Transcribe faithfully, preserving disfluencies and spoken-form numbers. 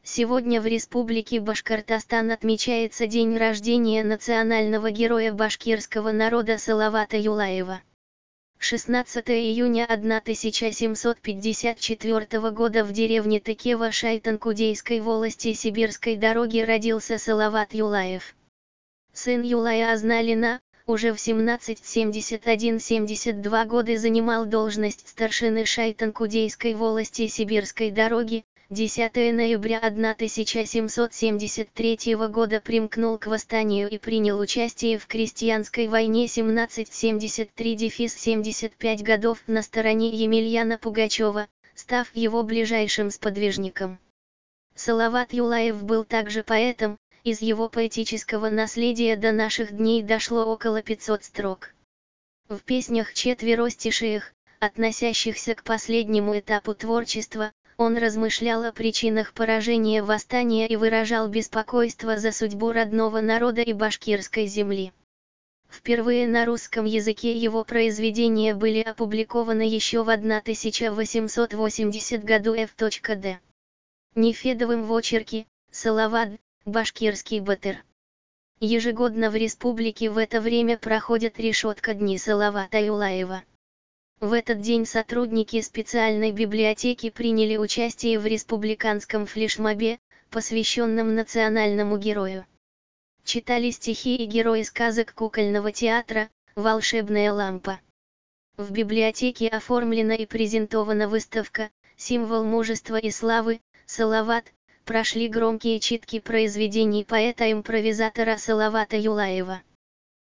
Сегодня в Республике Башкортостан отмечается день рождения национального героя башкирского народа Салавата Юлаева. шестнадцатого июня тысяча семьсот пятьдесят четвёртого года в деревне Тыкева Шайтан-Кудейской волости Сибирской дороги родился Салават Юлаев. Сын Юлая Азналина, уже в семнадцать семьдесят один — семьдесят два года занимал должность старшины Шайтан-Кудейской волости Сибирской дороги. десятого ноября тысяча семьсот семьдесят третьего года примкнул к восстанию и принял участие в крестьянской войне семнадцать семьдесят три — семьдесят пять годов на стороне Емельяна Пугачева, став его ближайшим сподвижником. Салават Юлаев был также поэтом, из его поэтического наследия до наших дней дошло около пятисот строк. В песнях-четверостишиях, относящихся к последнему этапу творчества, он размышлял о причинах поражения восстания и выражал беспокойство за судьбу родного народа и башкирской земли. Впервые на русском языке его произведения были опубликованы еще в тысяча восемьсот восьмидесятом году ф.д. Нефедовым в очерке «Салават, башкирский батыр». Ежегодно в республике в это время проходят решетка дни Салавата Юлаева. В этот день сотрудники специальной библиотеки приняли участие в республиканском флешмобе, посвященном национальному герою. Читали стихи и герои сказок кукольного театра «Волшебная лампа». В библиотеке оформлена и презентована выставка «Символ мужества и славы, Салават». Прошли громкие читки произведений поэта-импровизатора Салавата Юлаева.